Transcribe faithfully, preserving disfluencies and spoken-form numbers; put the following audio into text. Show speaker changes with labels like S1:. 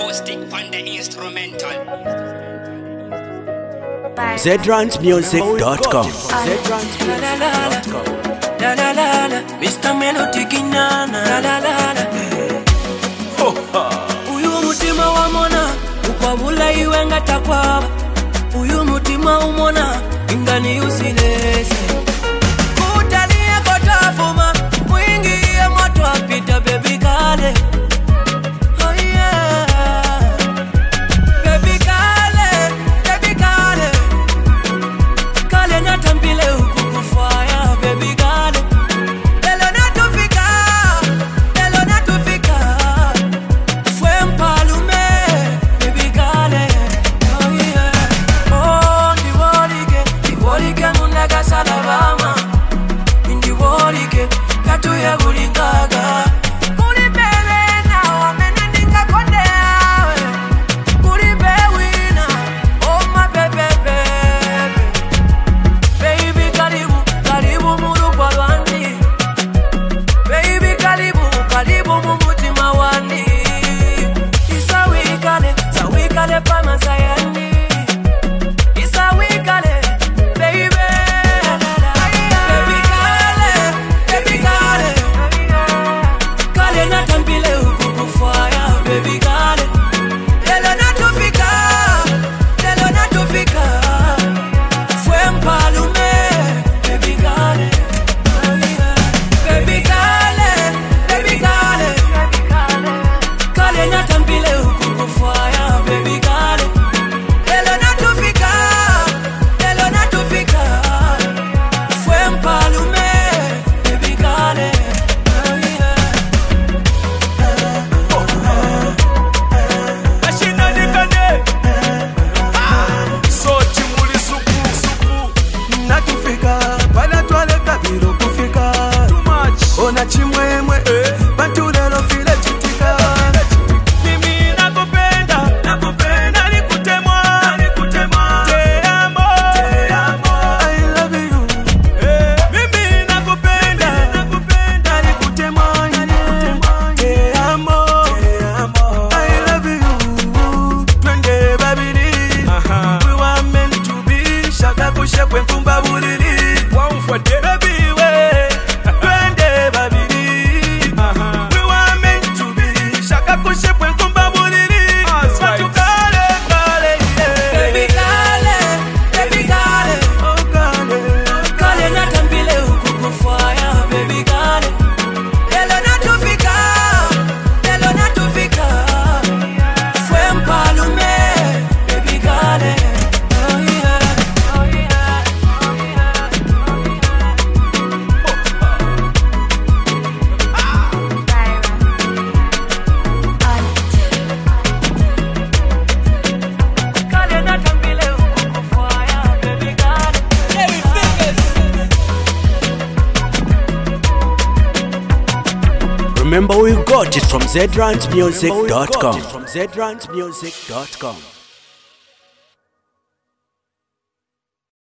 S1: acoustic on the instrumental.
S2: Z Rant Music dot com.
S3: La la la la, Mister Melody Kinana. La la la la, uyu mutima wa mona ukwabula iwe ngatakwaba. Uyu mutima umona ingani usilese. Kutalia kotafuma mwingi ya moto apita baby kale. Oh yeah, baby kale, baby kale. Kale natampile huku kufaya baby kale. Lelo natufika, lelo natufika. Fue mpalume baby kale. Oh yeah, oh ndiwolike, ndiwolike munaga salabama. Ndiwolike, katuya bulingaga. Kuli bebe na wamene ninga konde awe. Kuli bewina, oh my baby baby. Baby karibu, karibu murugwa lwandi. Baby karibu, karibu mumutima wandi. Isawikale, sawikale pama sayandi. Isawikale, baby. Baby kale, baby kale. Kale natampile huku kufaya, baby kale. Lelo natufika, lelo natufika. Fue mpalume, baby kale. Oh yeah. Baby kale, baby kale. Kale natampile huku kufaya, baby kale. Lelo natufika, lelo natufika. Fue mpalume, baby kale. Oh yeah.
S4: Ashina nikane Sochi muli suku suku
S5: Natufika, pala twale kabilo kufika.
S4: Too much
S5: Ona chimwemwe,
S4: Eh.
S5: bantu lelo file chitika.
S4: Mimi nakupenda Nakupenda Nikutemwa Nikutemwa Te amo Te amo
S5: I love you,
S4: Eh. Mimi nakupenda Nakupenda
S5: nikutemwa, nikutemwa. Te amo, I love you. Twende babiri,
S4: Aha
S5: we were meant to be. Shaka kushekwe nkumba buliri.
S4: Wamfuate
S5: Baby we, twende babiri.
S4: Aha
S5: We were meant to be. Shaka kushekwe nkumba buliri.
S4: That's right.
S5: Matukale, kale, yeah.
S3: Baby kale, baby kale.
S5: Oh, kale.
S3: Kale natampile huku kufaya, baby kale. Lelo natufika, lelo natufika. Fue mpalume, baby kale. Oh yeah, oh yeah, oh yeah, Kale natampile huku kufaya, baby kale.
S2: Remember, we got it from Z Rant Music dot com. Z Rant Music dot com.